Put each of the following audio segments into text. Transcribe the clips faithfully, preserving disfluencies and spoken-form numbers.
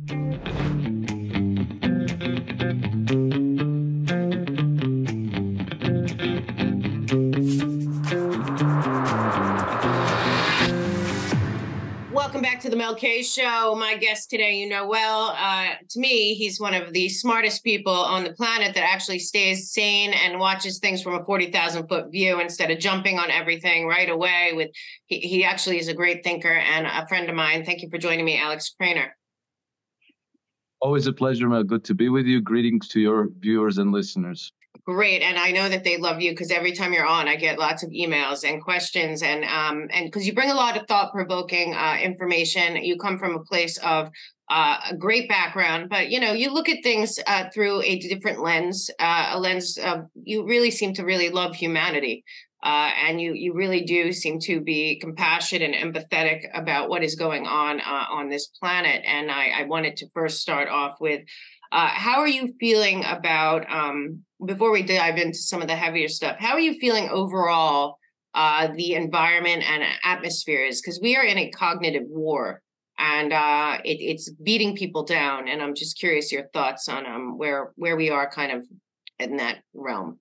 Welcome back to the Mel K Show. My guest today, you know well, uh, to me, he's one of the smartest people on the planet that actually stays sane and watches things from a forty thousand foot view instead of jumping on everything right away. With he, he actually is a great thinker and a friend of mine. Thank you for joining me, Alex Craner. Always a pleasure, Mel. Good to be with you. Greetings to your viewers and listeners. Great, and I know that they love you because every time you're on, I get lots of emails and questions, and um, and because you bring a lot of thought-provoking uh, information. You come from a place of uh, a great background, but you know you look at things uh, through a different lens, uh, a lens of you really seem to really love humanity, uh, and you you really do seem to be compassionate and empathetic about what is going on uh, on this planet. And I, I wanted to first start off with. Uh, how are you feeling about, um, before we dive into some of the heavier stuff, how are you feeling overall, uh, the environment and atmospheres? Because we are in a cognitive war and uh, it, it's beating people down. And I'm just curious your thoughts on um, where, where we are kind of in that realm.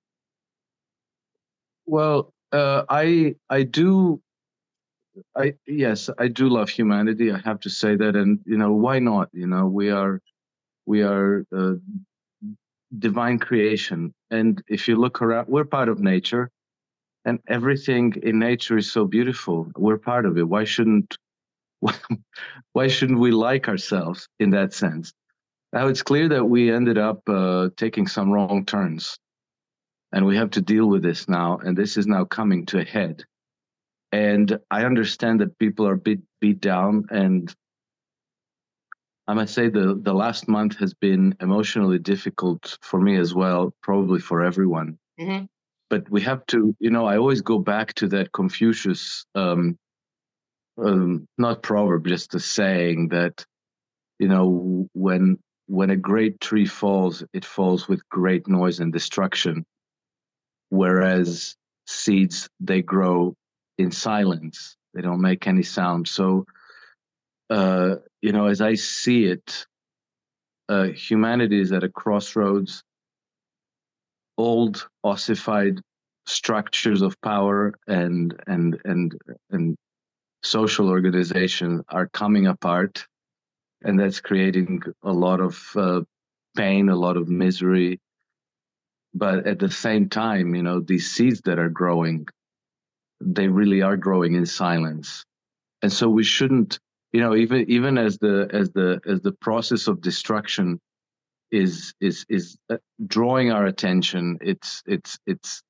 Well, uh, I I do I yes, I do love humanity. I have to say that, and you know why not? You know we are we are uh, divine creation, and if you look around, we're part of nature, and everything in nature is so beautiful. We're part of it. Why shouldn't why shouldn't we like ourselves in that sense? Now it's clear that we ended up uh, taking some wrong turns, and we have to deal with this now. And this is now coming to a head. And I understand that people are beat beat down, and I must say the the last month has been emotionally difficult for me as well, probably for everyone. Mm-hmm. But we have to, you know, I always go back to that Confucius, um, um, not proverb, just a saying that, you know, when when a great tree falls, it falls with great noise and destruction, whereas seeds, they grow in silence. They don't make any sound. So, uh, you know, as I see it, uh, humanity is at a crossroads. Old ossified structures of power and and and and social organizations are coming apart, and that's creating a lot of uh, pain, a lot of misery. But at the same time, you know, these seeds that are growing, they really are growing in silence. And so we shouldn't, you know, even even as the as the as the process of destruction is is is uh, drawing our attention, it's it's it's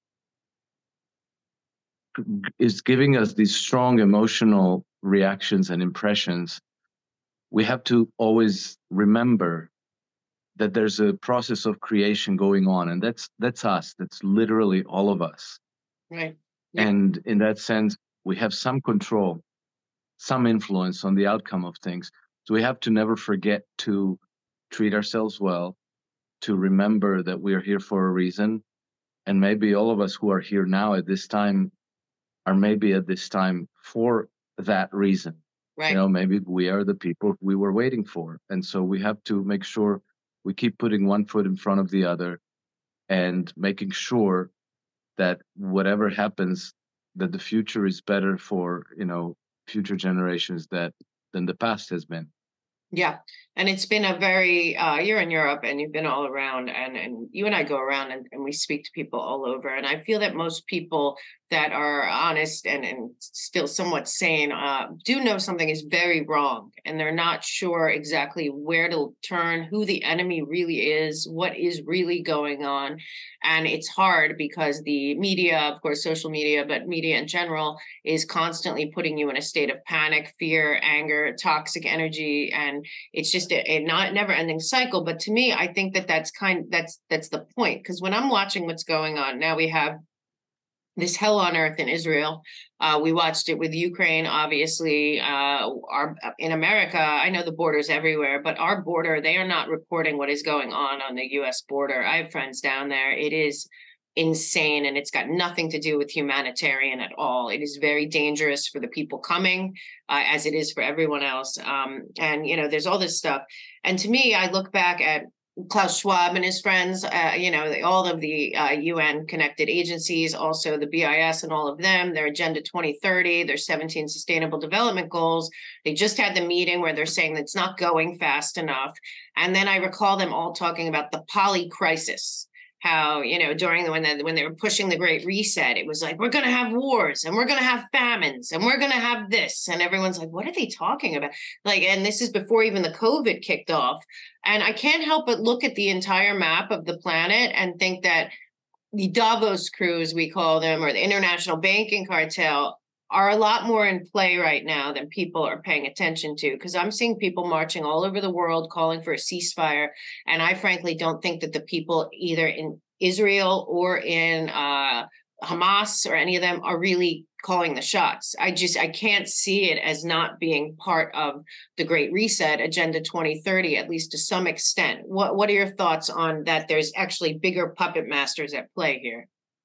is giving us these strong emotional reactions and impressions. We have to always remember that there's a process of creation going on, and that's that's us. That's literally all of us. Right. Yeah. And in that sense, we have some control, some influence on the outcome of things. So we have to never forget to treat ourselves well, to remember that we are here for a reason. And maybe all of us who are here now at this time are maybe at this time for that reason. Right. You know, maybe we are the people we were waiting for. And so we have to make sure we keep putting one foot in front of the other and making sure that whatever happens, that the future is better for, you know, future generations that than the past has been. Yeah. And it's been a very, uh, you're in Europe and you've been all around, and, and you and I go around and, and we speak to people all over. And I feel that most people that are honest and, and still somewhat sane uh, do know something is very wrong. And they're not sure exactly where to turn, who the enemy really is, what is really going on. And it's hard because the media, of course, social media, but media in general, is constantly putting you in a state of panic, fear, anger, toxic energy. And it's just a, a not never ending cycle. But to me, I think that that's kind that's that's the point. Because when I'm watching what's going on now, we have this hell on earth in Israel. Uh, we watched it with Ukraine, obviously. Uh, our in America, I know the border's everywhere, but our border, they are not reporting what is going on on the U S border. I have friends down there. It is insane, and it's got nothing to do with humanitarian at all. It is very dangerous for the people coming, uh, as it is for everyone else. Um, and you know, there's all this stuff. And to me, I look back at Klaus Schwab and his friends, uh, you know, the, all of the uh, U N connected agencies, also the B I S and all of them, their Agenda twenty thirty, their seventeen Sustainable Development Goals. They just had the meeting where they're saying that it's not going fast enough. And then I recall them all talking about the poly crisis. How, you know, during the when they, when they were pushing the Great Reset, it was like, we're going to have wars and we're going to have famines and we're going to have this. And everyone's like, what are they talking about? Like, and this is before even the COVID kicked off. And I can't help but look at the entire map of the planet and think that the Davos crews, we call them, or the international banking cartel, are a lot more in play right now than people are paying attention to. Because I'm seeing people marching all over the world calling for a ceasefire. And I frankly don't think that the people either in Israel or in uh, Hamas or any of them are really calling the shots. I just, I can't see it as not being part of the Great Reset, Agenda twenty thirty, at least to some extent. What, what are your thoughts on that? There's actually bigger puppet masters at play here.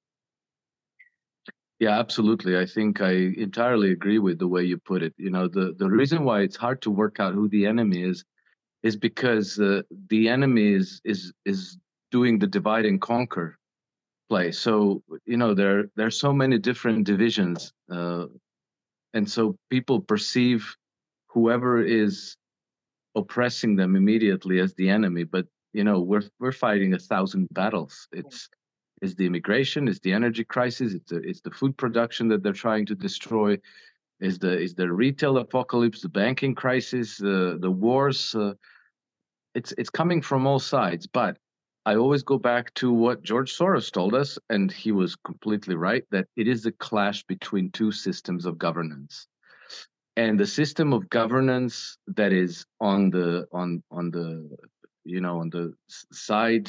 Yeah, absolutely. I think I entirely agree with the way you put it. You know, the, the reason why it's hard to work out who the enemy is, is because uh, the enemy is, is, is doing the divide and conquer play. So, you know, there, there are so many different divisions. Uh, and so people perceive whoever is oppressing them immediately as the enemy. But, you know, we're, we're fighting a thousand battles. It's, It's the immigration, it's the energy crisis, it's the, it's the food production that they're trying to destroy, is the is the retail apocalypse, the banking crisis, uh, the wars. Uh, it's it's coming from all sides. But I always go back to what George Soros told us, and he was completely right, that it is a clash between two systems of governance. And the system of governance that is on the on on the you know on the side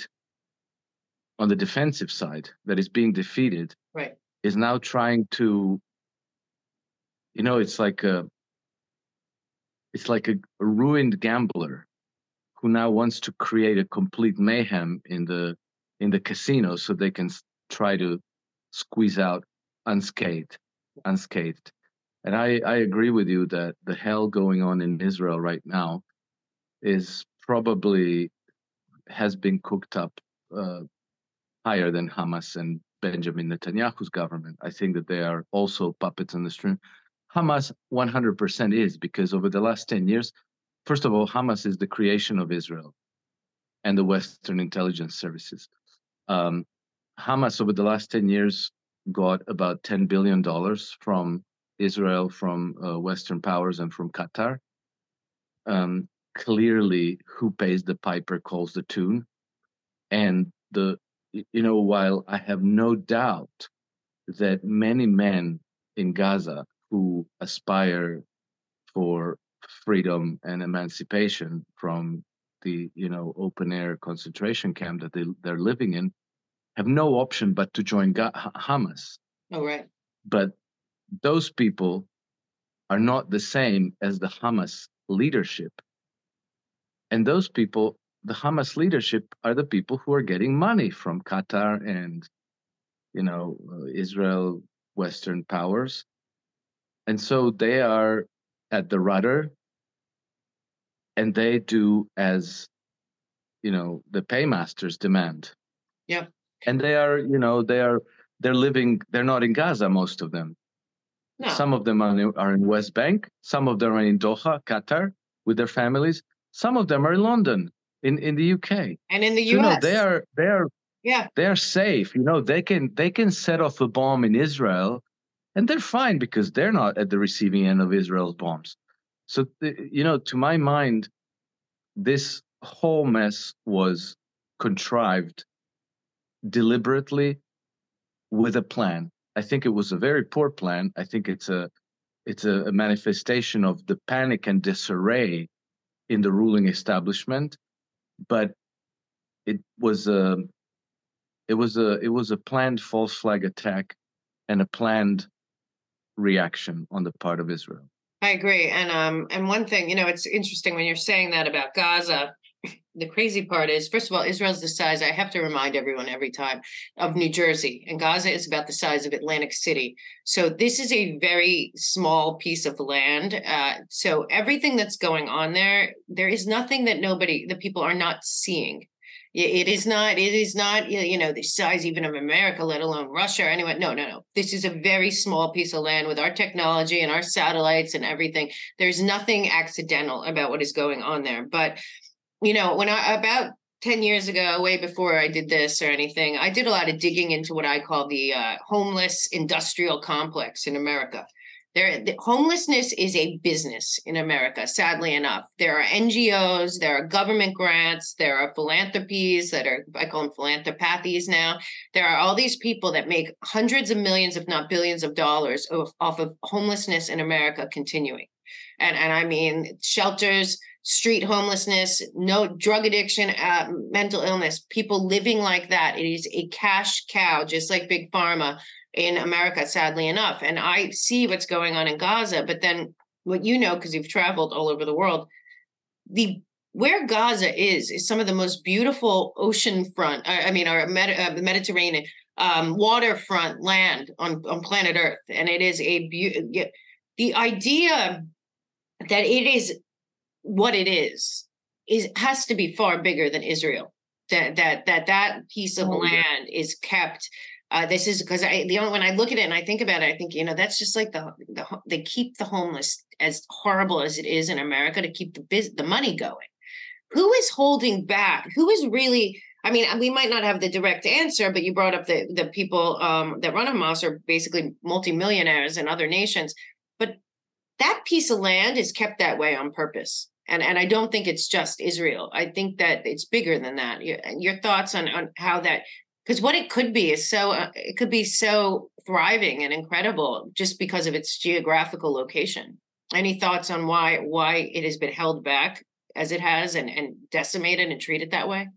on the defensive side that is being defeated, right, is now trying to, you know, it's like a, it's like a, a ruined gambler who now wants to create a complete mayhem in the in the casino so they can try to squeeze out unscathed, unscathed. And I I agree with you that the hell going on in Israel right now is probably has been cooked up uh, higher than Hamas and Benjamin Netanyahu's government. I think that they are also puppets on the string. Hamas one hundred percent is, because over the last ten years, first of all, Hamas is the creation of Israel and the Western intelligence services. Um, Hamas over the last ten years got about ten billion dollars from Israel, from uh, Western powers, and from Qatar. Um, clearly, who pays the piper calls the tune. And the you know, while I have no doubt that many men in Gaza who aspire for freedom and emancipation from the, you know, open air concentration camp that they, they're living in, have no option but to join Ga- Hamas. Oh, right. But those people are not the same as the Hamas leadership. And those people, the Hamas leadership, are the people who are getting money from Qatar and, you know, uh, Israel, Western powers. And so they are at the rudder, and they do as, you know, the paymasters demand. Yeah. And they are, you know, they are, they're living, they're not in Gaza, most of them. No. Some of them are in, are in West Bank. Some of them are in Doha, Qatar, with their families. Some of them are in London, in, in the U K. And in the U S. So, you know, they are, they are, yeah, they are safe. You know, they can, they can set off a bomb in Israel, and they're fine because they're not at the receiving end of Israel's bombs. So, you know, to my mind, this whole mess was contrived deliberately with a plan. I think it was a very poor plan. I think it's a it's a, a manifestation of the panic and disarray in the ruling establishment. But it was a it was a it was a planned false flag attack and a planned reaction on the part of Israel. I agree. And um and one thing, you know, it's interesting when you're saying that about Gaza. the crazy part is, first of all, Israel's the size, I have to remind everyone every time, of New Jersey, and Gaza is about the size of Atlantic City. So this is a very small piece of land. Uh, so everything that's going on there, there is nothing that nobody, the people are not seeing. It is not, it is not, you know, the size even of America, let alone Russia or anyone. No, no, no. This is a very small piece of land with our technology and our satellites and everything. There's nothing accidental about what is going on there. But, you know, when I, about ten years ago, way before I did this or anything, I did a lot of digging into what I call the uh, homeless industrial complex in America. There, the homelessness is a business in America, sadly enough. There are N G Os, there are government grants, there are philanthropies that are, I call them philanthropathies now. There are all these people that make hundreds of millions, if not billions of dollars off, off of homelessness in America continuing. And, and I mean, shelters, street homelessness, no drug addiction, uh, mental illness, people living like that. It is a cash cow, just like Big Pharma in America, sadly enough. And I see what's going on in Gaza, but then what you know, because you've traveled all over the world, the where Gaza is, is some of the most beautiful oceanfront, I mean, our Med- uh, Mediterranean um, waterfront land on, on planet Earth. And it is a beautiful, the idea that it is what it is, is has to be far bigger than Israel. That that that that piece of oh, land yeah. is kept. Uh, this is because I the only when I look at it and I think about it, I think, you know, that's just like the the they keep the homeless, as horrible as it is in America, to keep the biz, the money going. Who is holding back? Who is really? I mean, we might not have the direct answer, but you brought up the the people um, that run Hamas are basically multimillionaires in other nations. But that piece of land is kept that way on purpose. And and I don't think it's just Israel. I think that it's bigger than that. Your, your thoughts on, on how that, because what it could be is so, uh, it could be so thriving and incredible just because of its geographical location. Any thoughts on why why it has been held back as it has and, and decimated and treated that way?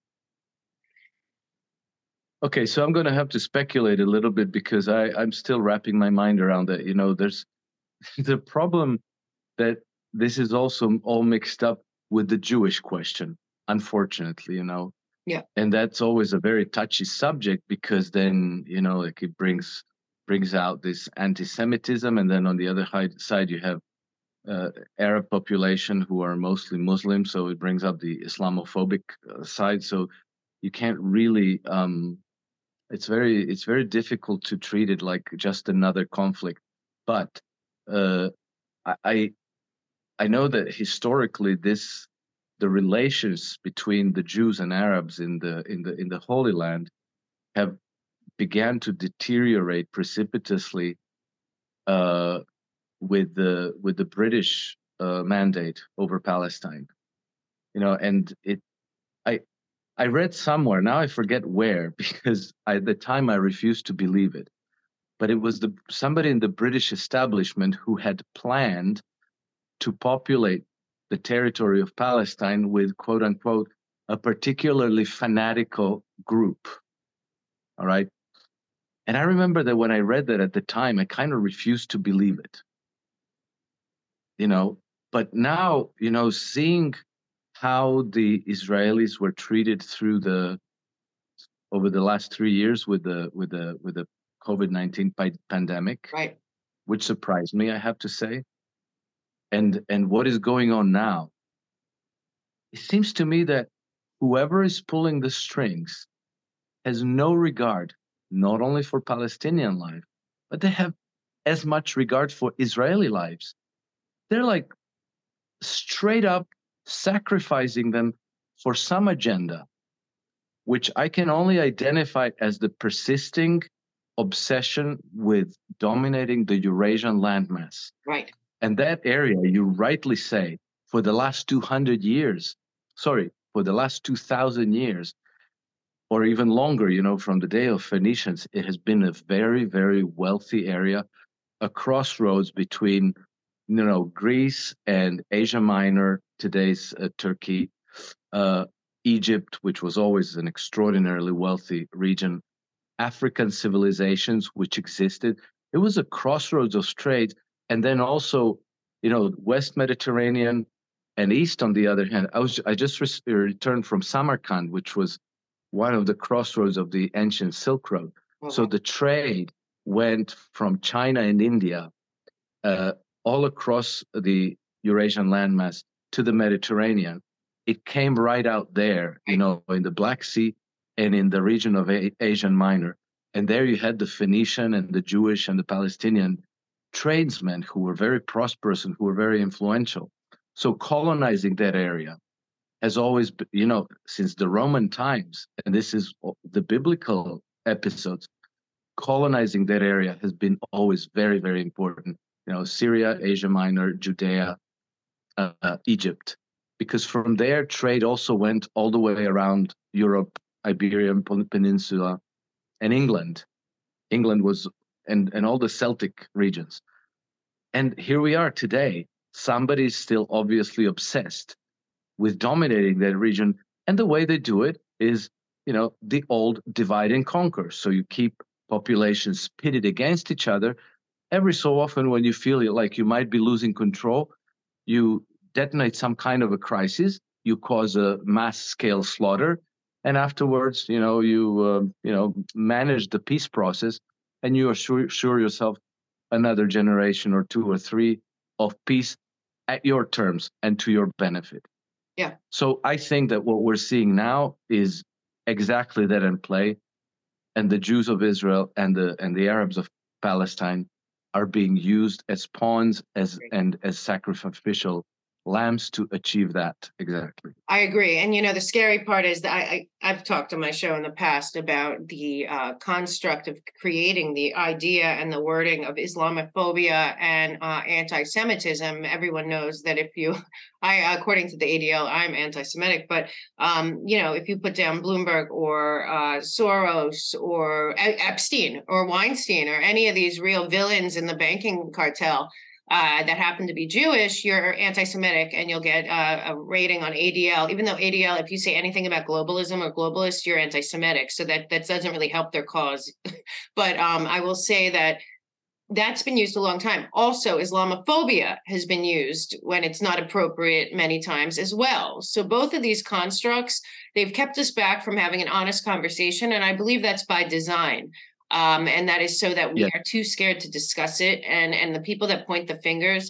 Okay, so I'm going to have to speculate a little bit because I, I'm still wrapping my mind around that. You know, there's the problem that this is also all mixed up with the Jewish question, unfortunately, you know. Yeah. And that's always a very touchy subject because then, you know, like it brings brings out this anti-Semitism, and then on the other side you have uh, Arab population who are mostly Muslim, so it brings up the Islamophobic uh, side. So you can't really. Um, it's very it's very difficult to treat it like just another conflict, but uh, I I know that historically this the relations between the Jews and Arabs in the in the in the Holy Land have began to deteriorate precipitously uh, with the with the British uh, mandate over Palestine. You know, and it I I read somewhere, now I forget where, because I, at the time I refused to believe it, but it was the somebody in the British establishment who had planned to populate the territory of Palestine with, quote unquote, a particularly fanatical group. All right. And I remember that when I read that at the time, I kind of refused to believe it. You know, but now, you know, seeing how the Israelis were treated through the over the last three years with the with the with the COVID nineteen pandemic, right, which surprised me, I have to say. And and what is going on now? It seems to me that whoever is pulling the strings has no regard, not only for Palestinian life, but they have as much regard for Israeli lives. They're like straight up sacrificing them for some agenda, which I can only identify as the persisting obsession with dominating the Eurasian landmass. Right. And that area, you rightly say, for the last two hundred years, sorry, for the last two thousand years, or even longer, you know, from the day of Phoenicians, it has been a very, very wealthy area, a crossroads between, you know, Greece and Asia Minor, today's uh, Turkey, uh, Egypt, which was always an extraordinarily wealthy region, African civilizations which existed. It was a crossroads of trade. And then also, you know, West Mediterranean, And east, on the other hand, I was I just re- returned from Samarkand, which was one of the crossroads of the ancient Silk Road. So Okay. the trade went from China and India uh, all across the Eurasian landmass to the Mediterranean. It came right out there, you Right. know, in the Black Sea and in the region of A- Asian Minor. And there you had the Phoenician and the Jewish and the Palestinian tradesmen who were very prosperous and who were very influential. So colonizing that area has always been, you know, since the Roman times, and this is the biblical episodes, colonizing that area has been always very, very important. You know, Syria, Asia Minor, Judea, uh, uh, Egypt, because from there trade also went all the way around Europe, Iberian Peninsula, and England. England was and and all the Celtic regions. And here we are today. Somebody's still obviously obsessed with dominating that region, and the way they do it is, you know, the old divide and conquer. So you keep populations pitted against each other. Every so often, when you feel like you might be losing control, you detonate some kind of a crisis, you cause a mass scale slaughter, and afterwards, you know, you uh, you know manage the peace process, and you assure, assure yourself another generation or two or three of peace at your terms and to your benefit. Yeah. So I think that what we're seeing now is exactly that in play, and the Jews of Israel and the and the Arabs of Palestine are being used as pawns as and as sacrificial lambs to achieve that exactly. I agree. And, you know, the scary part is that I, I, I've talked on my show in the past about the uh, construct of creating the idea and the wording of Islamophobia and uh, anti-Semitism. Everyone knows that if you, I, according to the A D L, I'm anti-Semitic, but, um, you know, if you put down Bloomberg or uh, Soros or Epstein or Weinstein or any of these real villains in the banking cartel, Uh, that happen to be Jewish, you're anti-Semitic, and you'll get uh, a rating on A D L. Even though A D L, if you say anything about globalism or globalists, you're anti-Semitic. So that that doesn't really help their cause. But um, I will say that that's been used a long time. Also, Islamophobia has been used when it's not appropriate many times as well. So both of these constructs, they've kept us back from having an honest conversation, and I believe that's by design. Um, and that is so that we Yeah. are too scared to discuss it. And and the people that point the fingers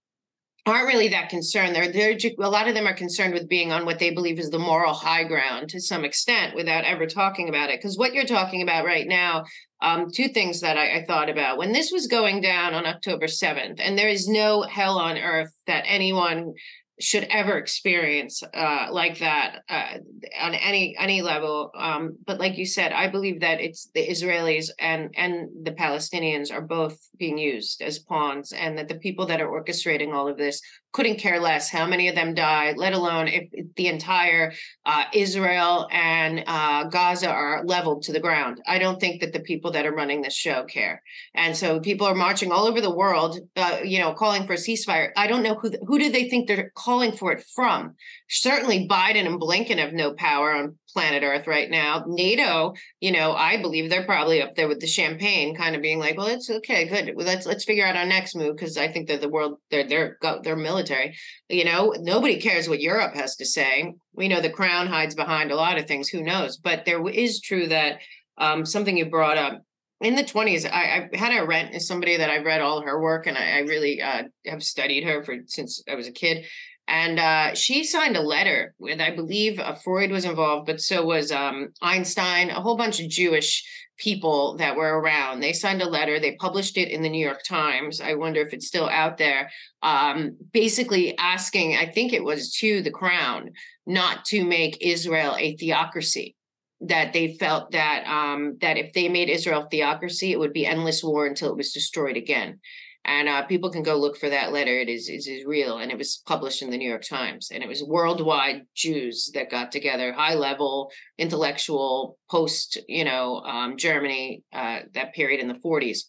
aren't really that concerned. They're they're a lot of them are concerned with being on what they believe is the moral high ground to some extent, without ever talking about it. Because what you're talking about right now, um, two things that I, I thought about when this was going down on October seventh, and there is no hell on earth that anyone should ever experience uh, like that uh, on any any level. Um, but like you said, I believe that it's the Israelis and and the Palestinians are both being used as pawns, and that the people that are orchestrating all of this couldn't care less how many of them die, let alone if the entire uh, Israel and uh, Gaza are leveled to the ground. I don't think that the people that are running this show care. And so people are marching all over the world, uh, you know, calling for a ceasefire. I don't know who who do they think they're calling for it from. Certainly Biden and Blinken have no power on planet Earth right now. NATO, you know, I believe they're probably up there with the champagne, kind of being like, well, it's okay, good. Well, let's let's figure out our next move, because I think that the world, they're they're they're military. You know, nobody cares what Europe has to say. We know the crown hides behind a lot of things. Who knows? But there is true that um, something you brought up in the twenties, I, I had a rent as somebody that I've read all her work, and I, I really uh, have studied her for since I was a kid. And uh, she signed a letter with, I believe, uh, Freud was involved, but so was um, Einstein, a whole bunch of Jewish people that were around. They signed a letter. They published it in the New York Times. I wonder if it's still out there. Um, basically asking, I think it was to the crown, not to make Israel a theocracy. That they felt that um, that if they made Israel theocracy, it would be endless war until it was destroyed again. And uh, people can go look for that letter. It is, is is real, and it was published in the New York Times. And it was worldwide Jews that got together, high level, intellectual, post, you know, um, Germany, uh, that period in the forties.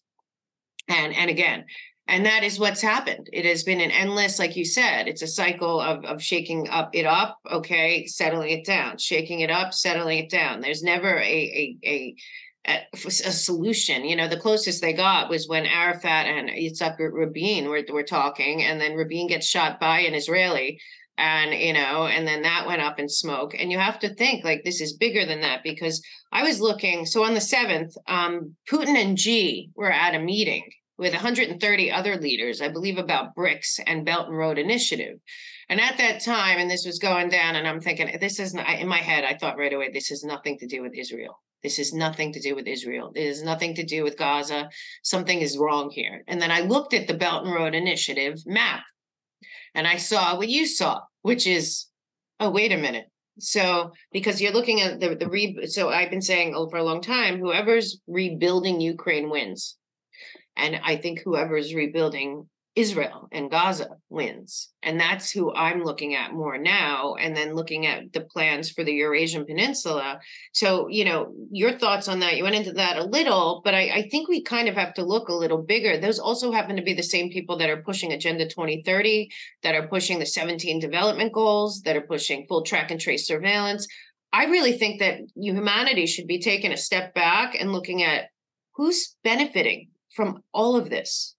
And and again, and that is what's happened. It has been an endless, like you said, it's a cycle of of shaking up it up, okay, settling it down, shaking it up, settling it down. There's never a a a a, a solution. You know, the closest they got was when Arafat and Yitzhak Rabin were, were talking, and then Rabin gets shot by an Israeli. And, you know, and then that went up in smoke. And you have to think like this is bigger than that, because I was looking. So on the seventh, um, Putin and Xi were at a meeting with one hundred thirty other leaders, I believe, about BRICS and Belt and Road Initiative. And at that time, and this was going down, and I'm thinking, this is not, in my head, I thought right away, this has nothing to do with Israel. This has nothing to do with Israel. It has nothing to do with Gaza. Something is wrong here. And then I looked at the Belt and Road Initiative map, and I saw what you saw, which is, oh, wait a minute. So, because you're looking at the, the re, so I've been saying oh, for a long time, whoever's rebuilding Ukraine wins. And I think whoever's rebuilding Israel and Gaza wins. And that's who I'm looking at more now. And then looking at the plans for the Eurasian Peninsula. So, you know, your thoughts on that, you went into that a little, but I, I think we kind of have to look a little bigger. Those also happen to be the same people that are pushing Agenda twenty thirty, that are pushing the seventeen development goals, that are pushing full track and trace surveillance. I really think that humanity should be taking a step back and looking at who's benefiting from all of this.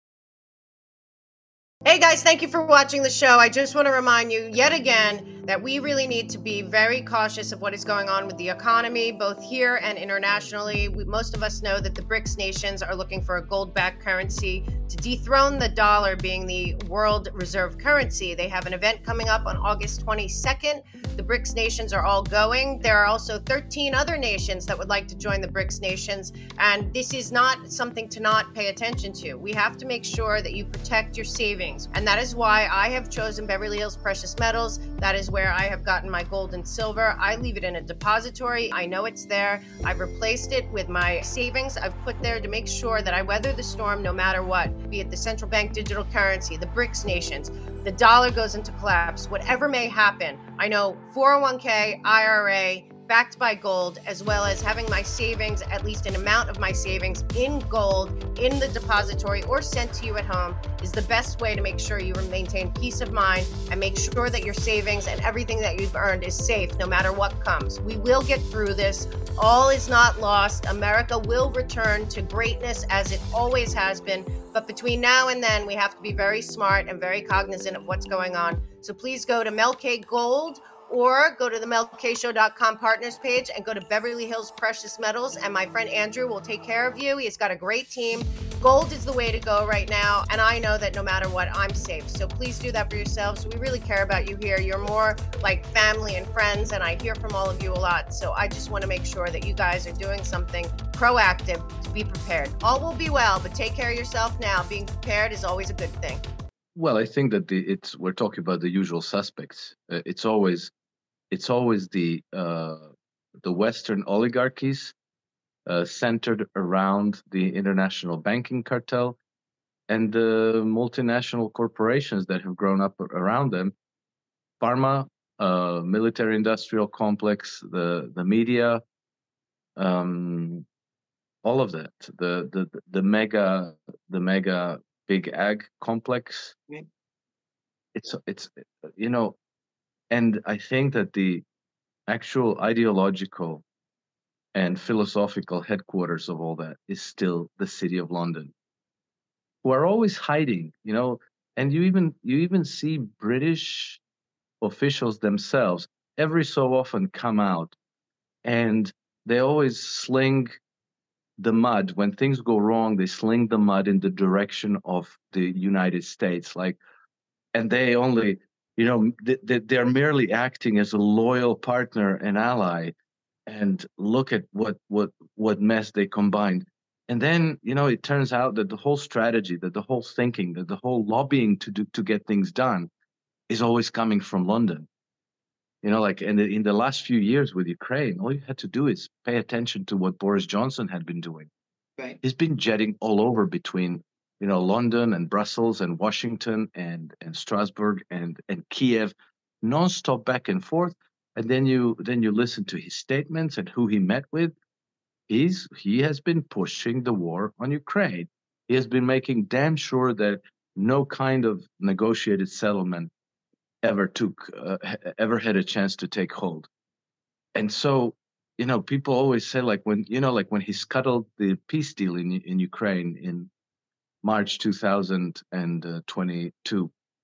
Hey guys, thank you for watching the show. I just want to remind you yet again that we really need to be very cautious of what is going on with the economy, both here and internationally. We, most of us know that the BRICS nations are looking for a gold-backed currency to dethrone the dollar being the world reserve currency. They have an event coming up on August twenty-second. The BRICS nations are all going. There are also thirteen other nations that would like to join the BRICS nations, and this is not something to not pay attention to. We have to make sure that you protect your savings, and that is why I have chosen Beverly Hills Precious Metals. That is where I have gotten my gold and silver. I leave it in a depository. I know it's there. I've replaced it with my savings I've put there to make sure that I weather the storm no matter what, be it the central bank digital currency, the BRICS nations, the dollar goes into collapse, whatever may happen. I know four oh one k, I R A, backed by gold, as well as having my savings, at least an amount of my savings in gold in the depository or sent to you at home, is the best way to make sure you maintain peace of mind and make sure that your savings and everything that you've earned is safe no matter what comes. We will get through this. All is not lost. America will return to greatness as it always has been. But between now and then, we have to be very smart and very cognizant of what's going on. So please go to Mel K Gold, or go to the mel k show dot com partners page and go to Beverly Hills Precious Metals, and my friend Andrew will take care of you. He's got a great team. Gold is the way to go right now, and I know that no matter what, I'm safe. So please do that for yourselves. We really care about you here. You're more like family and friends, and I hear from all of you a lot. So I just want to make sure that you guys are doing something proactive to be prepared. All will be well, but take care of yourself now. Being prepared is always a good thing. Well, I think that the, it's we're talking about the usual suspects. Uh, it's always it's always the uh, the Western oligarchies uh, centered around the international banking cartel and the multinational corporations that have grown up around them, pharma, uh, military-industrial complex, the the media, um, all of that, the the the mega the mega big ag complex. Right. It's it's you know. And I think that the actual ideological and philosophical headquarters of all that is still the City of London, who are always hiding, you know, and you even you even see British officials themselves every so often come out, and they always sling the mud when things go wrong. They sling the mud in the direction of the United States, like, and they only, you know, th- they're merely acting as a loyal partner and ally. And look at what what what mess they combined. And then, you know, it turns out that the whole strategy, that the whole thinking, that the whole lobbying to do to get things done is always coming from London. You know, like in the, in the last few years with Ukraine, all you had to do is pay attention to what Boris Johnson had been doing. Right. He's been jetting all over between, you know, London and Brussels and Washington and and Strasbourg and and Kiev, nonstop back and forth. And then you then you listen to his statements and who he met with. He's he has been pushing the war on Ukraine. He has been making damn sure that no kind of negotiated settlement ever took uh, ever had a chance to take hold. And so, you know, people always say, like, when, you know, like when he scuttled the peace deal in in Ukraine in March two thousand twenty-two,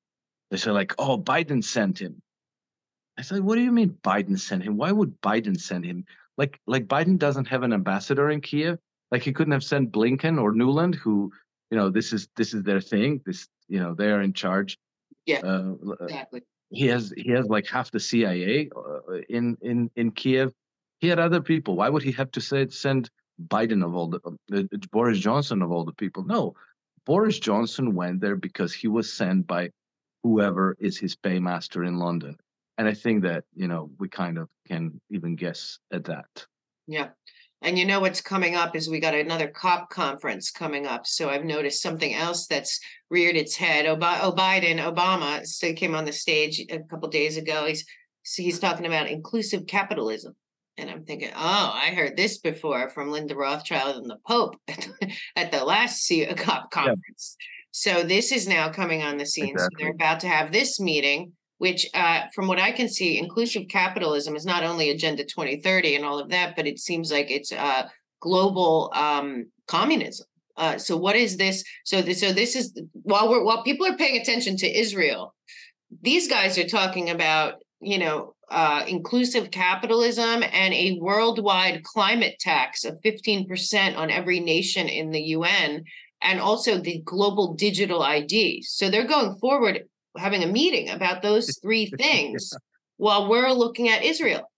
They say like, oh, Biden sent him. I said, what do you mean Biden sent him? Why would Biden send him? Like, like Biden doesn't have an ambassador in Kiev. Like he couldn't have sent Blinken or Newland, who, you know, this is this is their thing. This, you know, they are in charge. Yeah, Uh, exactly. he has he has like half the C I A uh, in in in Kiev. He had other people. Why would he have to say send Biden of all the uh, Boris Johnson of all the people? No, Boris Johnson went there because he was sent by whoever is his paymaster in London. And I think that, you know, we kind of can even guess at that. Yeah. And you know what's coming up is we got another COP conference coming up. So I've noticed something else that's reared its head. Ob- oh, Biden, Obama so came on the stage a couple of days ago. He's he's talking about inclusive capitalism. And I'm thinking, oh, I heard this before from Linda Rothschild and the Pope at the last COP conference. Yeah. So this is now coming on the scene. Exactly. So they're about to have this meeting, which uh, from what I can see, inclusive capitalism is not only Agenda twenty thirty and all of that, but it seems like it's uh, global um, communism. Uh, so what is this? So this, so this is while we're while people are paying attention to Israel, these guys are talking about, you know, uh, inclusive capitalism and a worldwide climate tax of fifteen percent on every nation in the U N, and also the global digital I D. So they're going forward having a meeting about those three things while we're looking at Israel.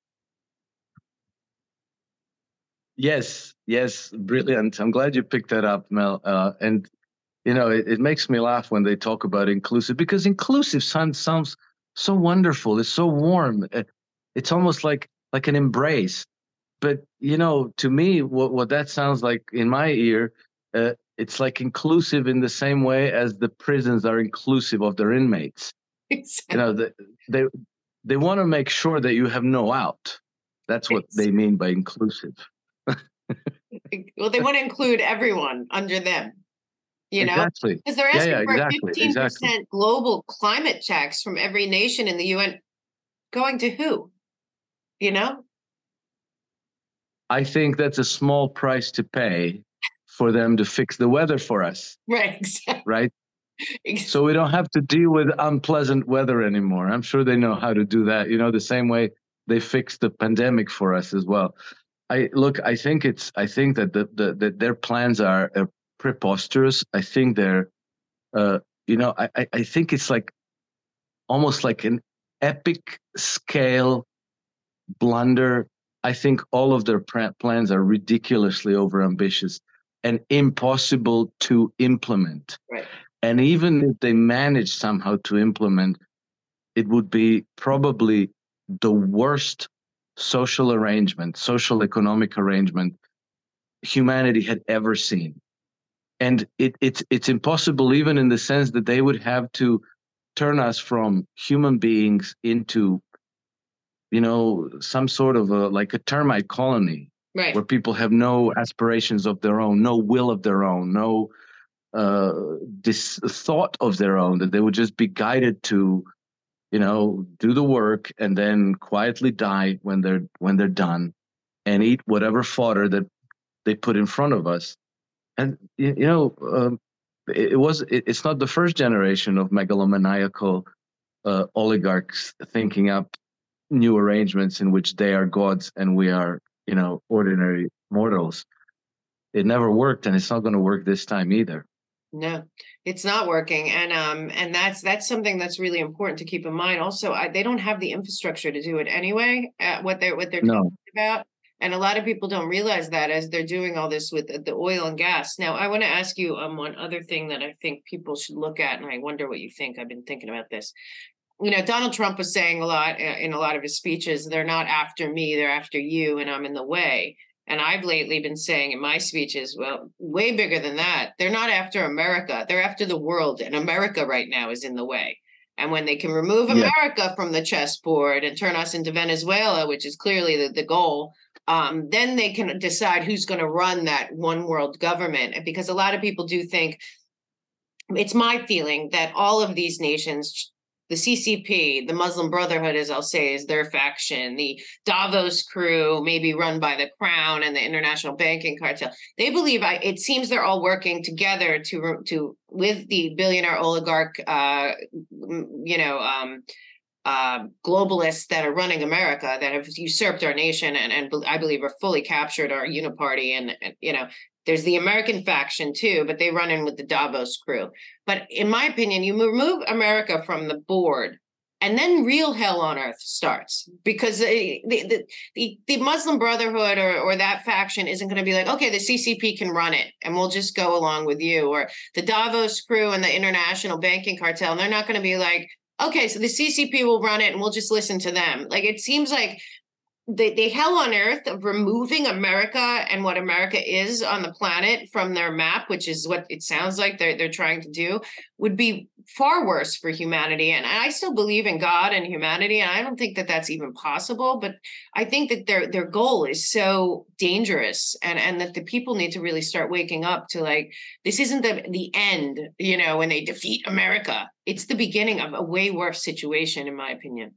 Yes, yes, brilliant. I'm glad you picked that up, Mel. Uh, and, you know, it, it makes me laugh when they talk about inclusive, because inclusive sounds, sounds so wonderful. It's so warm. It's almost like like an embrace. But, you know, to me, what, what that sounds like in my ear, uh, it's like inclusive in the same way as the prisons are inclusive of their inmates. Exactly. You know, the, they they want to make sure that you have no out. That's what it's, they mean by inclusive. Well, they want to include everyone under them, you know, exactly. Because they're asking yeah, yeah, for exactly, a fifteen percent exactly. global climate tax from every nation in the U N. Going to who? You know? I think that's a small price to pay for them to fix the weather for us. Right, exactly. Right? So we don't have to deal with unpleasant weather anymore. I'm sure they know how to do that, you know, the same way they fixed the pandemic for us as well. I look, I think it's, I think that the, the, that their plans are, are preposterous. I think they're, uh, you know, I, I think it's like almost like an epic scale blunder. I think all of their plans are ridiculously overambitious and impossible to implement. Right. And even if they manage somehow to implement, it would be probably the worst social arrangement, social economic arrangement humanity had ever seen. And it, it's it's impossible even in the sense that they would have to turn us from human beings into, you know, some sort of a, like a termite colony, right, where people have no aspirations of their own, no will of their own, no uh, this thought of their own, that they would just be guided to, you know, do the work and then quietly die when they're when they're done, and eat whatever fodder that they put in front of us. And you, you know, um, it, it was it, it's not the first generation of megalomaniacal uh, oligarchs thinking up new arrangements in which they are gods and we are, you know, ordinary mortals. It never worked, and it's not going to work this time either. No, it's not working, and um, and that's that's something that's really important to keep in mind. Also, I, they don't have the infrastructure to do it anyway. Uh, what they're what they're no. talking about, and a lot of people don't realize that as they're doing all this with the, the oil and gas. Now, I want to ask you um one other thing that I think people should look at, and I wonder what you think. I've been thinking about this. You know, Donald Trump was saying a lot in a lot of his speeches, they're not after me, they're after you, and I'm in the way. And I've lately been saying in my speeches, well, way bigger than that. They're not after America. They're after the world. And America right now is in the way. And when they can remove yeah. America from the chessboard and turn us into Venezuela, which is clearly the, the goal, um, then they can decide who's going to run that one world government. Because a lot of people do think, it's my feeling that all of these nations, the C C P, the Muslim Brotherhood, as I'll say, is their faction. The Davos crew, maybe run by the Crown and the international banking cartel. They believe, I, it seems they're all working together to, to with the billionaire oligarch, uh, you know, um, uh, globalists that are running America, that have usurped our nation and, and I believe are fully captured our uniparty. And, and, you know, there's the American faction too, but they run in with the Davos crew. But in my opinion, you remove America from the board, and then real hell on earth starts, because the the the, the Muslim Brotherhood or, or that faction isn't going to be like, okay, the C C P can run it and we'll just go along with you, or the Davos crew and the international banking cartel. And they're not going to be like, okay, so the C C P will run it and we'll just listen to them. Like, it seems like the, the hell on earth of removing America and what America is on the planet from their map, which is what it sounds like they're, they're trying to do, would be far worse for humanity. And I still believe in God and humanity, and I don't think that that's even possible, but I think that their their goal is so dangerous, and, and that the people need to really start waking up to, like, this isn't the, the end, you know, when they defeat America. It's the beginning of a way worse situation, in my opinion.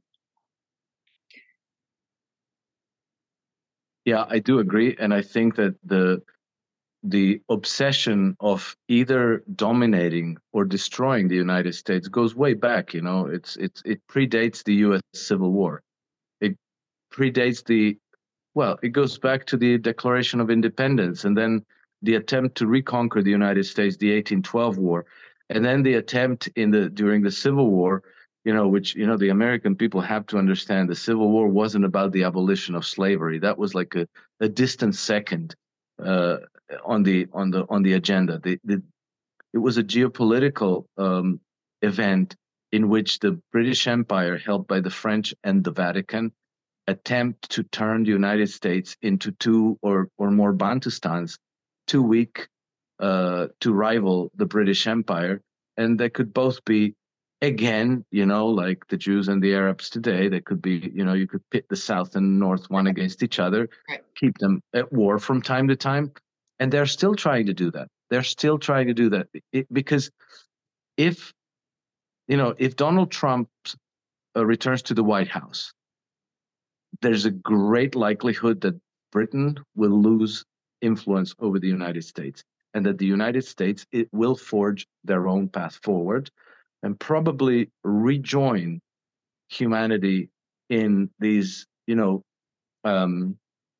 Yeah, I do agree, and I think that the the obsession of either dominating or destroying the United States goes way back. You know, it's it's it predates the U S Civil War. It predates the well, it goes back to the Declaration of Independence, and then the attempt to reconquer the United States, the eighteen twelve War, and then the attempt in the during the Civil War. You know, which, you know, the American people have to understand, the Civil War wasn't about the abolition of slavery. That was like a, a distant second uh, on the on the on the agenda. The, the, it was a geopolitical um, event in which the British Empire, held by the French and the Vatican, attempt to turn the United States into two or or more Bantustans, too weak uh, to rival the British Empire, and they could both be, again, you know, like the Jews and the Arabs today. They could be, you know, you could pit the South and North one against each other, Right. keep them at war from time to time, and they're still trying to do that. They're still trying to do that it, because if, you know, if Donald Trump uh, returns to the White House, there's a great likelihood that Britain will lose influence over the United States, and that the United States, it will forge their own path forward and probably rejoin humanity in these, you know, um,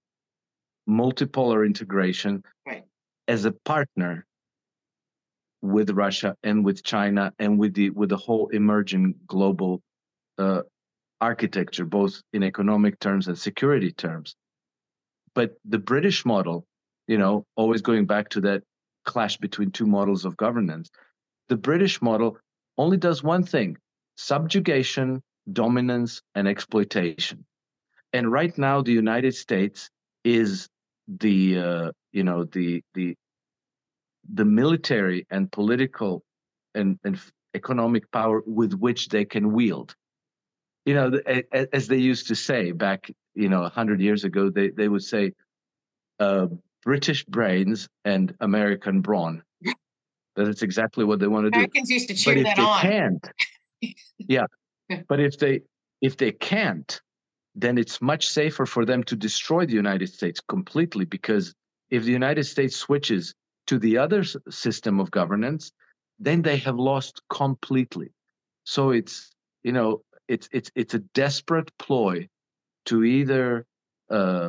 multipolar integration, Right. as a partner with Russia and with China and with the with the whole emerging global uh, architecture, both in economic terms and security terms. But the British model, you know, always going back to that clash between two models of governance, the British model only does one thing: subjugation, dominance, and exploitation. And right now, the United States is the uh, you know the the the military and political and, and economic power with which they can wield. You know, as they used to say back, you know, a hundred years ago, they they would say, uh, British brains and American brawn. That's exactly what they want to do. Americans used to But cheer if that they on. can't, yeah. But if they if they can't, then it's much safer for them to destroy the United States completely, because if the United States switches to the other s- system of governance, then they have lost completely. So it's, you know, it's it's it's a desperate ploy to either uh,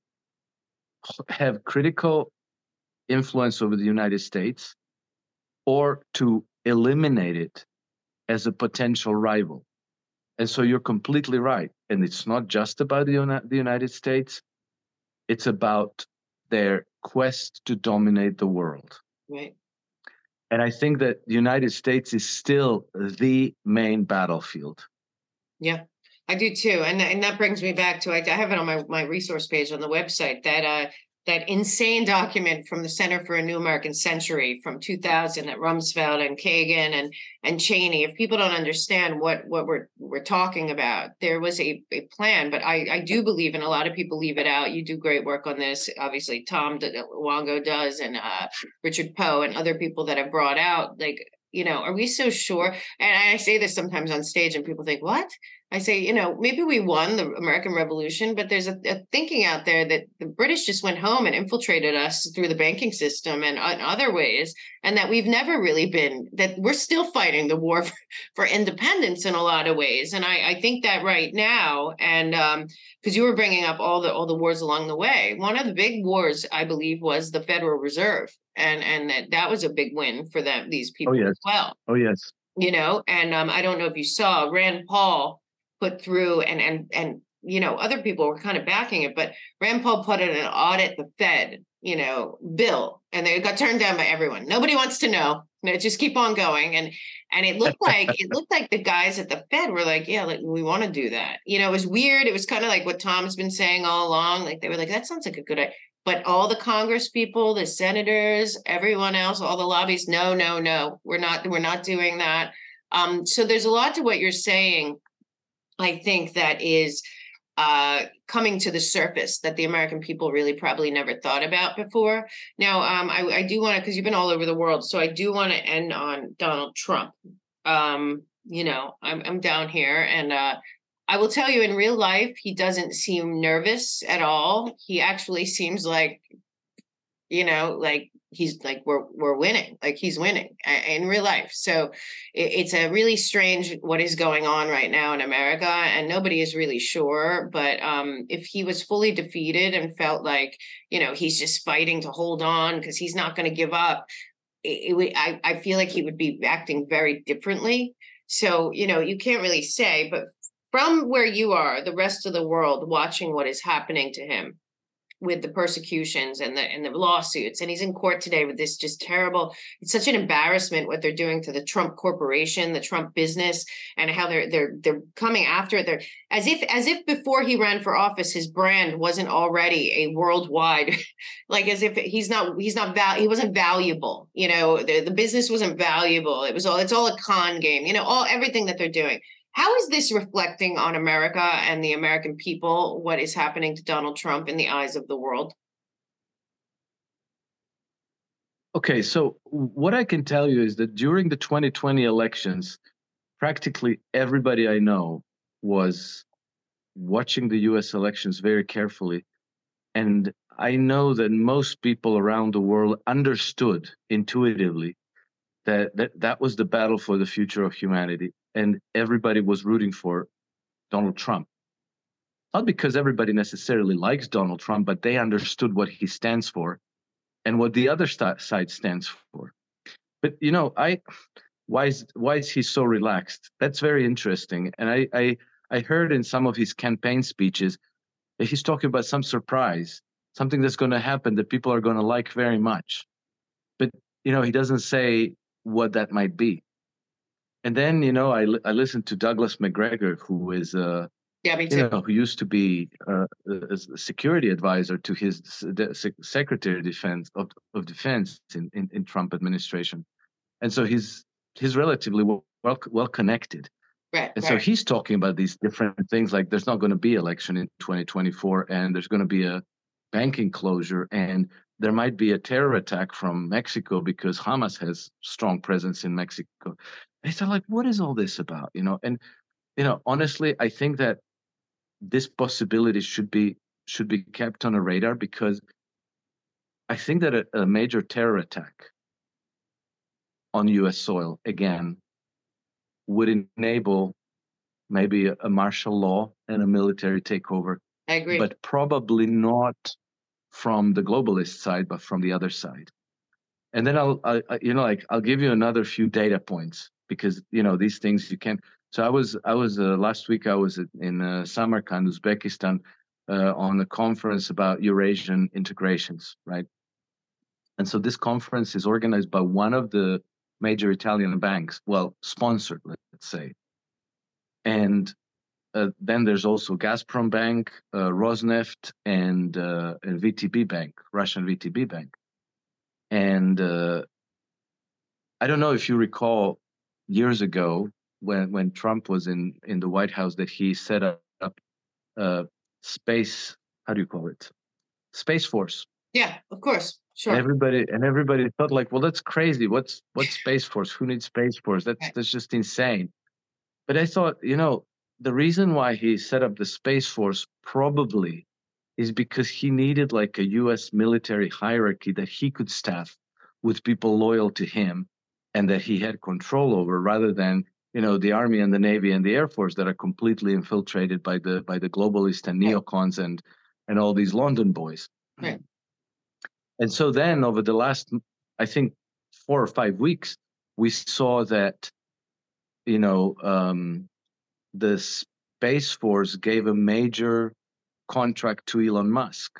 have critical influence over the United States, or to eliminate it as a potential rival. And so you're completely right. And it's not just about the, Uni- the United States, it's about their quest to dominate the world. Right. And I think that the United States is still the main battlefield. Yeah, I do too. And, and that brings me back to, I, I have it on my, my resource page on the website, that uh, that insane document from the Center for a New American Century from two thousand, that Rumsfeld and Kagan and and Cheney. If people don't understand what what we're we're talking about, there was a, a plan. But I, I do believe, and a lot of people leave it out. You do great work on this. Obviously, Tom Luongo does, and uh, Richard Poe and other people that have brought out, like, You know, are we so sure? And I say this sometimes on stage and people think, what? I say, you know, maybe we won the American Revolution, but there's a, a thinking out there that the British just went home and infiltrated us through the banking system and in other ways, and that we've never really been, that we're still fighting the war for, for independence in a lot of ways. And I, I think that right now, and um, because you were bringing up all the all the wars along the way, one of the big wars, I believe, was the Federal Reserve, and and that, that was a big win for them, these Oh people yes. as well. Oh yes. You know, and um, I don't know if you saw Rand Paul put through, and and and you know, other people were kind of backing it, but Rand Paul put in an audit the Fed, you know, bill, and they got turned down by everyone. Nobody wants to know. You know, just keep on going. And and it looked like it looked like the guys at the Fed were like, yeah, like we want to do that. You know, it was weird. It was kind of like what Tom's been saying all along. Like they were like, that sounds like a good idea. But all the Congress people, the senators, everyone else, all the lobbies, no, no, no, we're not, we're not doing that. Um, so there's a lot to what you're saying, I think, that is uh, coming to the surface that the American people really probably never thought about before. Now, um, I, I do want to, because you've been all over the world, so I do want to end on Donald Trump. Um, you know, I'm I'm down here, and uh, I will tell you, in real life, he doesn't seem nervous at all. He actually seems like, you know, like he's like we're we're winning, like he's winning in real life. So it, it's a really strange what is going on right now in America, and nobody is really sure. But um, if he was fully defeated and felt like, you know, he's just fighting to hold on because he's not going to give up, it, it would, I I feel like he would be acting very differently. So you know, you can't really say, but from where you are, the rest of the world watching what is happening to him with the persecutions and the and the lawsuits, and he's in court today with this just terrible, it's such an embarrassment what they're doing to the Trump corporation, the Trump business, and how they're they're they're coming after it. They're as if as if before he ran for office his brand wasn't already a worldwide, like as if he's not he's not val he wasn't valuable, you know, the, the business wasn't valuable. It was all it's all a con game, you know, all everything that they're doing. How is this reflecting on America and the American people, what is happening to Donald Trump in the eyes of the world? Okay, so what I can tell you is that during the twenty twenty elections, practically everybody I know was watching the U S elections very carefully. And I know that most people around the world understood intuitively that that, that was the battle for the future of humanity. And everybody was rooting for Donald Trump. Not because everybody necessarily likes Donald Trump, but they understood what he stands for and what the other st- side stands for. But you know, I why is why is he so relaxed? That's very interesting. And I I, I heard in some of his campaign speeches that he's talking about some surprise, something that's going to happen that people are going to like very much. But you know, he doesn't say what that might be. And then you know, I I listened to Douglas McGregor, who is uh Yeah, me you too. know, who used to be uh, a security advisor to his Secretary of Defense of, of Defense in, in, in Trump administration, and so he's he's relatively well well connected, Right, and so right. he's talking about these different things like there's not going to be election in twenty twenty-four, and there's going to be a banking closure, and there might be a terror attack from Mexico because Hamas has strong presence in Mexico. And so like, what is all this about, you know? And you know, honestly, I think that this possibility should be should be kept on a radar because I think that a, a major terror attack on U S soil again would enable maybe a, a martial law and a military takeover, I agree. but probably not from the globalist side, but from the other side. And then I'll, I, I, you know, like I'll give you another few data points because you know these things you can. So I was, I was uh, last week I was in uh, Samarkand, Uzbekistan, uh, on a conference about Eurasian integrations, right? And so this conference is organized by one of the major Italian banks, well, sponsored, let's say. And uh, then there's also Gazprom Bank, uh, Rosneft, and, uh, and V T B Bank, Russian V T B Bank. And uh, I don't know if you recall years ago when when Trump was in in the White House that he set up uh, space. How do you call it? Space Force. Yeah, of course. And Sure. everybody and everybody thought like, well, that's crazy. What's what's Space Force? Who needs Space Force? That's Right. that's just insane. But I thought, you know, the reason why he set up the Space Force probably is because he needed like a U S military hierarchy that he could staff with people loyal to him and that he had control over, rather than, you know, the Army and the Navy and the Air Force that are completely infiltrated by the by the globalists and Right. neocons and and all these London boys. Right. And so then over the last, I think, four or five weeks, we saw that, you know, um, the Space Force gave a major contract to Elon Musk.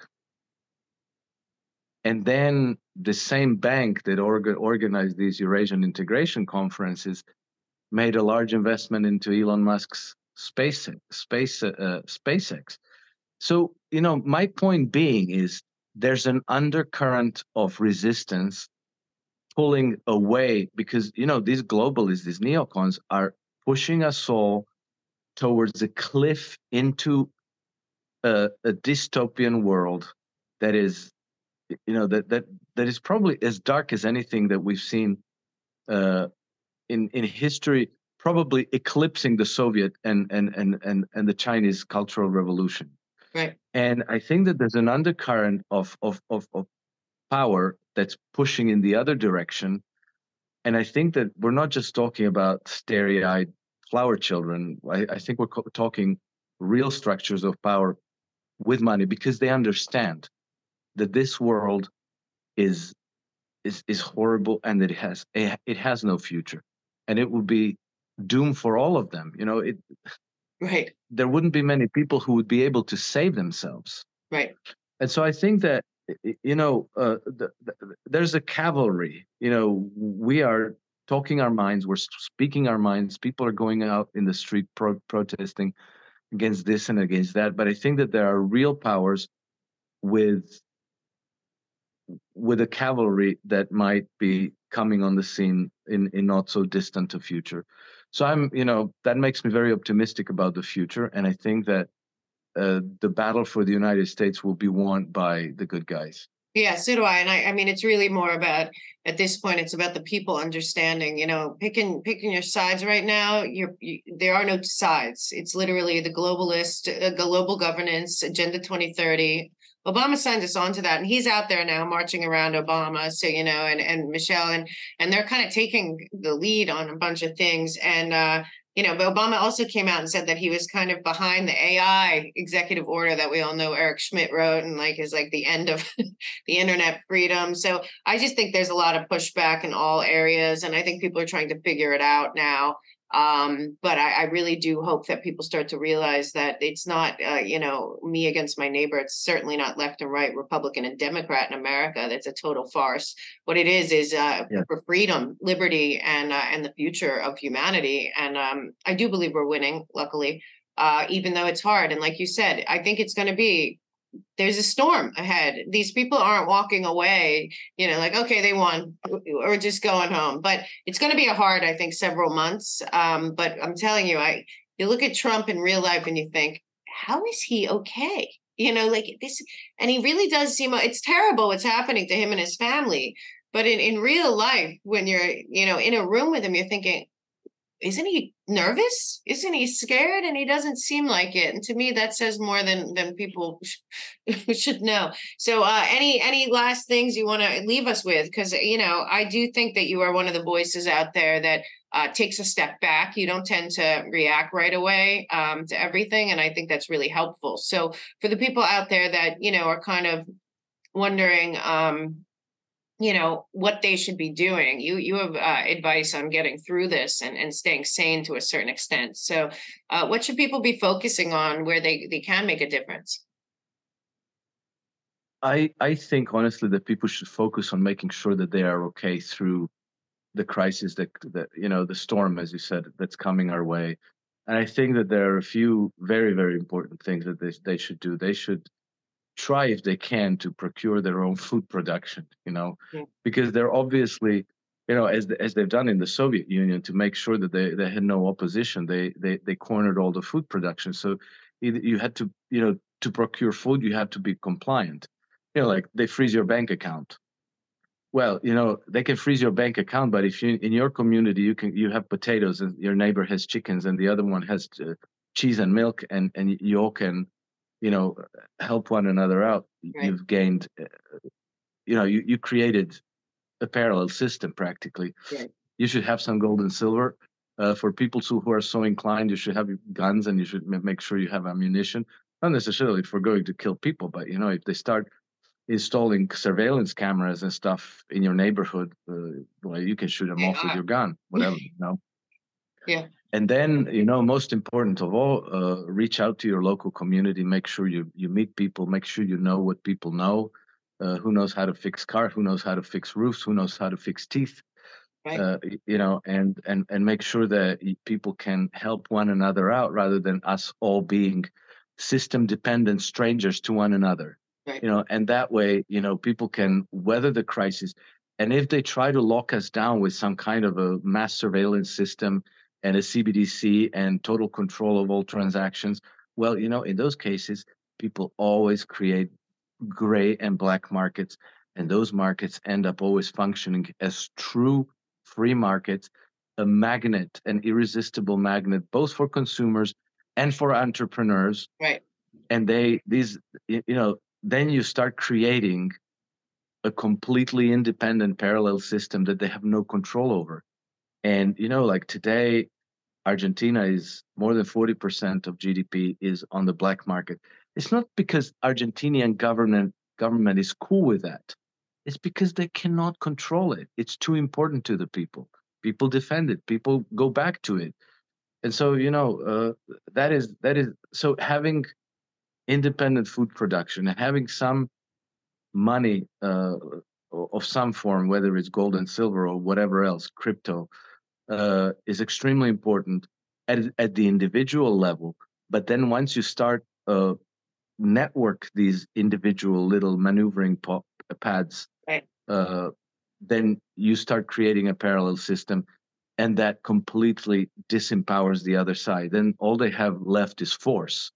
And then the same bank that orga- organized these Eurasian integration conferences made a large investment into Elon Musk's space, space, uh, SpaceX. So, you know, my point being is there's an undercurrent of resistance pulling away because, you know, these globalists, these neocons are pushing us all towards a cliff into a, a dystopian world that is, you know, that that that is probably as dark as anything that we've seen uh, in in history, probably eclipsing the Soviet and and and and and the Chinese Cultural Revolution. Right. And I think that there's an undercurrent of of of, of power that's pushing in the other direction. And I think that we're not just talking about starry-eyed flower children. I, I think we're co- talking real structures of power with money, because they understand that this world is is is horrible and that it has it has no future, and it will be doom for all of them. You know, it Right. there wouldn't be many people who would be able to save themselves. Right. And so I think that, you know, uh, the, the, there's a cavalry. You know, we are talking our minds, we're speaking our minds. People are going out in the street pro- protesting against this and against that. But I think that there are real powers with with a cavalry that might be coming on the scene in in not so distant a future. So I'm, you know, that makes me very optimistic about the future, and I think that uh, the battle for the United States will be won by the good guys. Yeah, so do I. And I, I mean, it's really more about, at this point, it's about the people understanding, you know, picking picking your sides right now. You're, you, there are no sides. It's literally the globalist, uh, global governance, Agenda twenty thirty. Obama signed us onto that, and he's out there now marching around Obama. So, you know, and, and Michelle, and, and they're kind of taking the lead on a bunch of things. And, uh, you know, but Obama also came out and said that he was kind of behind the A I executive order that we all know Eric Schmidt wrote, and like is like the end of the internet freedom. So I just think there's a lot of pushback in all areas, and I think people are trying to figure it out now. Um, but I, I really do hope that people start to realize that it's not, uh, you know, me against my neighbor. It's certainly not left and right, Republican and Democrat in America. That's a total farce. What it is is uh, Yeah. for freedom, liberty, and uh, and the future of humanity. And um, I do believe we're winning, luckily, uh, even though it's hard. And like you said, I think it's going to be, there's a storm ahead. These people aren't walking away, you know, like, okay, they won, or just going home. But it's going to be a hard, I think, several months. Um, but I'm telling you, I you look at Trump in real life and you think, how is he okay? You know, like this, and he really does seem, it's terrible what's happening to him and his family. But in, in real life, when you're, you know, in a room with him, you're thinking, isn't he nervous? Isn't he scared? And he doesn't seem like it. And to me, that says more than than people sh- should know. So, uh, any any last things you want to leave us with? Because you know, I do think that you are one of the voices out there that uh, takes a step back. You don't tend to react right away um, to everything, and I think that's really helpful. So, for the people out there that you know are kind of wondering, um, you know what they should be doing, you you have uh, advice on getting through this and, and staying sane to a certain extent. So uh, what should people be focusing on where they, they can make a difference? I I think honestly that people should focus on making sure that they are okay through the crisis that that you know the storm, as you said, that's coming our way. And I think that there are a few very very important things that they they should do. They should try if they can to procure their own food production. You know, Yeah. because they're obviously, you know, as as they've done in the Soviet Union to make sure that they, they had no opposition. They they they cornered all the food production. So either you had to, you know, to procure food, you had to be compliant. You know, like they freeze your bank account. Well, you know, they can freeze your bank account, but if you in your community you can you have potatoes and your neighbor has chickens and the other one has uh, cheese and milk, and and you all can, you know, help one another out. Right. You've gained, uh, you know, you you created a parallel system practically. Right. You should have some gold and silver. Uh, for people who, who are so inclined, you should have guns and you should ma- make sure you have ammunition. Not necessarily for going to kill people, but you know, if they start installing surveillance cameras and stuff in your neighborhood, uh, well, you can shoot them They off with are. your gun, whatever, you know. Yeah. And then, you know, most important of all, uh, reach out to your local community. Make sure you you meet people. Make sure you know what people know. Uh, who knows how to fix cars? Who knows how to fix roofs? Who knows how to fix teeth? Right. Uh, y- you know, and and and make sure that y- people can help one another out rather than us all being system dependent strangers to one another. Right. You know, and that way, you know, people can weather the crisis. And if they try to lock us down with some kind of a mass surveillance system and a C B D C and total control of all transactions, well, you know, in those cases, people always create gray and black markets, and those markets end up always functioning as true free markets, a magnet, an irresistible magnet, both for consumers and for entrepreneurs. Right. And they, these, you know, then you start creating a completely independent parallel system that they have no control over. And, you know, like today, Argentina is more than forty percent of G D P is on the black market. It's not because Argentinian government government is cool with that. It's because they cannot control it. It's too important to the people. People defend it. People go back to it. And so, you know, uh, that is that is so having independent food production and having some money uh, of some form, whether it's gold and silver or whatever else, crypto, uh, is extremely important at, at the individual level. But then once you start uh, network these individual little maneuvering po- pads, Right. uh, then you start creating a parallel system, and that completely disempowers the other side. Then all they have left is force.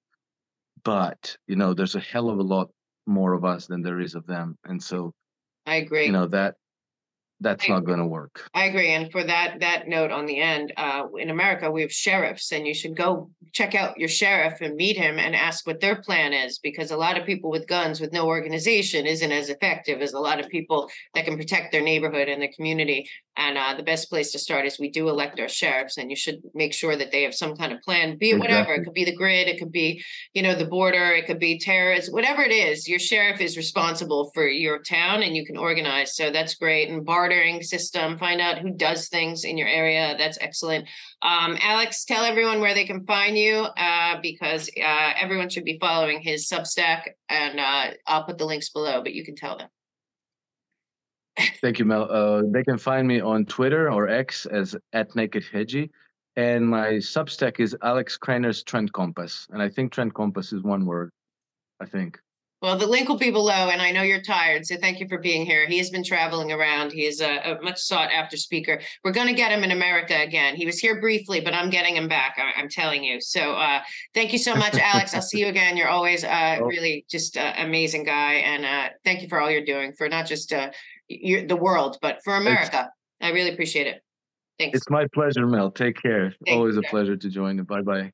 But you know, there's a hell of a lot more of us than there is of them, and so I you agree. know that that's I not agree. going to work. I agree. And for that that note on the end, uh, in America, we have sheriffs, and you should go check out your sheriff and meet him and ask what their plan is, because a lot of people with guns with no organization isn't as effective as a lot of people that can protect their neighborhood and their community. And uh, the best place to start is we do elect our sheriffs, and you should make sure that they have some kind of plan, be it whatever. Exactly. It could be the grid, it could be, you know, the border, it could be terrorists, whatever it is. Your sheriff is responsible for your town, and you can organize. So that's great. And bartering system, find out who does things in your area. That's excellent. Um, Alex, tell everyone where they can find you, uh, because uh, everyone should be following his Substack, and uh, I'll put the links below, but you can tell them. Thank you, Mel. Uh, they can find me on Twitter or X as at Naked Hedgie, and my Substack is Alex Krainer's Trend Compass, and I think Trend Compass is one word. I think. Well, the link will be below, and I know you're tired, so thank you for being here. He has been traveling around. He is a, a much sought after speaker. We're going to get him in America again. He was here briefly, but I'm getting him back. I, I'm telling you. So uh, thank you so much, Alex. I'll see you again. You're always uh, Oh. really just an amazing guy, and uh, thank you for all you're doing for not just uh, you, the world, but for America. I really appreciate it. Thanks. It's my pleasure, Mel. Take care. Thank Always you, a sir. pleasure to join you. Bye bye.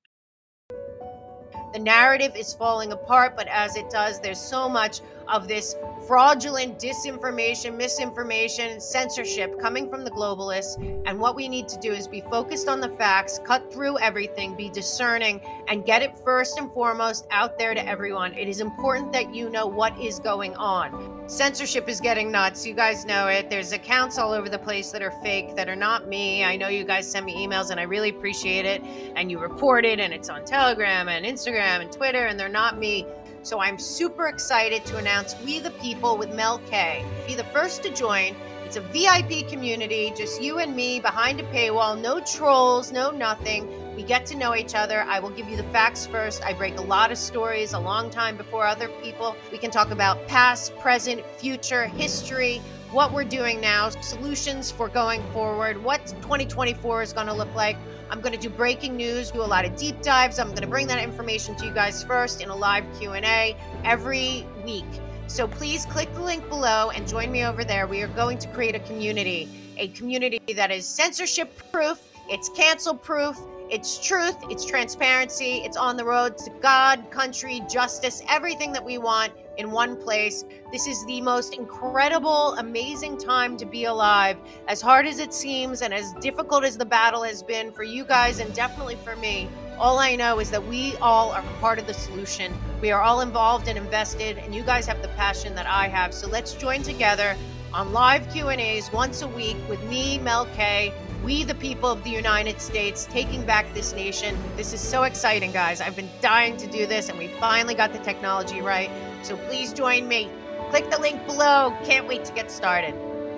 The narrative is falling apart, but as it does, there's so much of this fraudulent disinformation, misinformation, censorship coming from the globalists. And what we need to do is be focused on the facts, cut through everything, be discerning, and get it first and foremost out there to everyone. It is important that you know what is going on. Censorship is getting nuts. You guys know it. There's accounts all over the place that are fake, that are not me. I know you guys send me emails, and I really appreciate it. And you report it, and it's on Telegram and Instagram and Twitter, and they're not me. So I'm super excited to announce We the People with Mel K. Be the first to join. It's a V I P community, just you and me behind a paywall, no trolls, no nothing. We get to know each other. I will give you the facts first. I break a lot of stories a long time before other people. We can talk about past, present, future, history, what we're doing now, solutions for going forward, what twenty twenty-four is going to look like. I'm going to do breaking news, do a lot of deep dives. I'm going to bring that information to you guys first in a live Q and A every week. So please click the link below and join me over there. We are going to create a community, a community that is censorship proof, it's cancel proof, it's truth, it's transparency, it's on the road to God, country, justice, everything that we want in one place. This is the most incredible, amazing time to be alive. As hard as it seems and as difficult as the battle has been for you guys and definitely for me, all I know is that we all are part of the solution. We are all involved and invested, and you guys have the passion that I have. So let's join together on live Q and A's once a week with me, Mel K, we the people of the United States, taking back this nation. This is so exciting, guys. I've been dying to do this, and we finally got the technology right. So please join me. Click the link below. Can't wait to get started.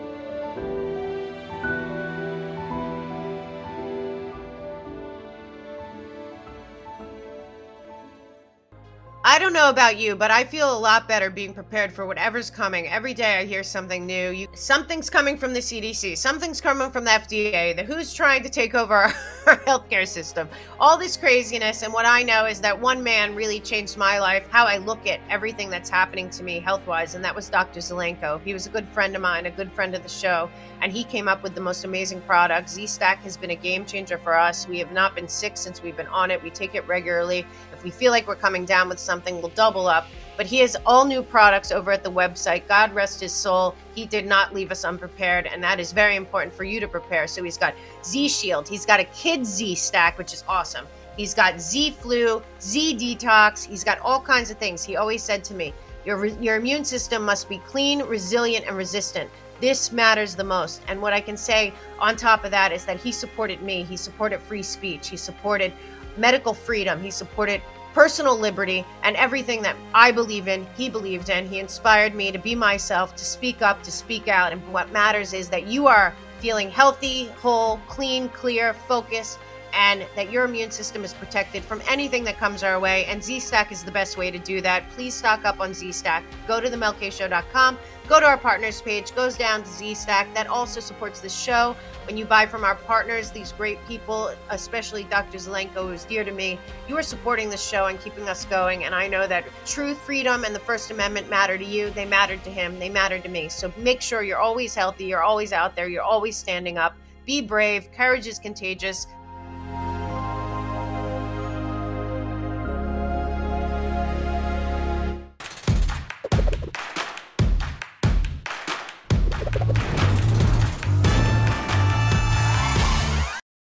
I don't know about you, but I feel a lot better being prepared for whatever's coming. Every day I hear something new. You, something's coming from the C D C. Something's coming from the F D A. The W Ho's trying to take over our, our healthcare system. All this craziness. And what I know is that one man really changed my life, how I look at everything that's happening to me health-wise, and that was Doctor Zelenko. He was a good friend of mine, a good friend of the show, and he came up with the most amazing product. Z-Stack has been a game changer for us. We have not been sick since we've been on it. We take it regularly. If we feel like we're coming down with something, we'll double up. But he has all new products over at the website. God rest his soul. He did not leave us unprepared, and that is very important for you to prepare. So he's got Z-Shield. He's got a Kid Z-Stack, which is awesome. He's got Z-Flu, Z-Detox. He's got all kinds of things. He always said to me, your, your immune system must be clean, resilient, and resistant. This matters the most. And what I can say on top of that is that he supported me. He supported free speech. He supported medical freedom. He supported personal liberty, and everything that I believe in, he believed in. He inspired me to be myself, to speak up, to speak out. And what matters is that you are feeling healthy, whole, clean, clear, focused, and that your immune system is protected from anything that comes our way. And Z-Stack is the best way to do that. Please stock up on Z-Stack. Go to the mel k show dot com. Go to our partners page, goes down to Z-Stack. That also supports the show. When you buy from our partners, these great people, especially Doctor Zelenko, who's dear to me, you are supporting the show and keeping us going. And I know that truth, freedom, and the First Amendment matter to you. They mattered to him. They mattered to me. So make sure you're always healthy. You're always out there. You're always standing up. Be brave. Courage is contagious.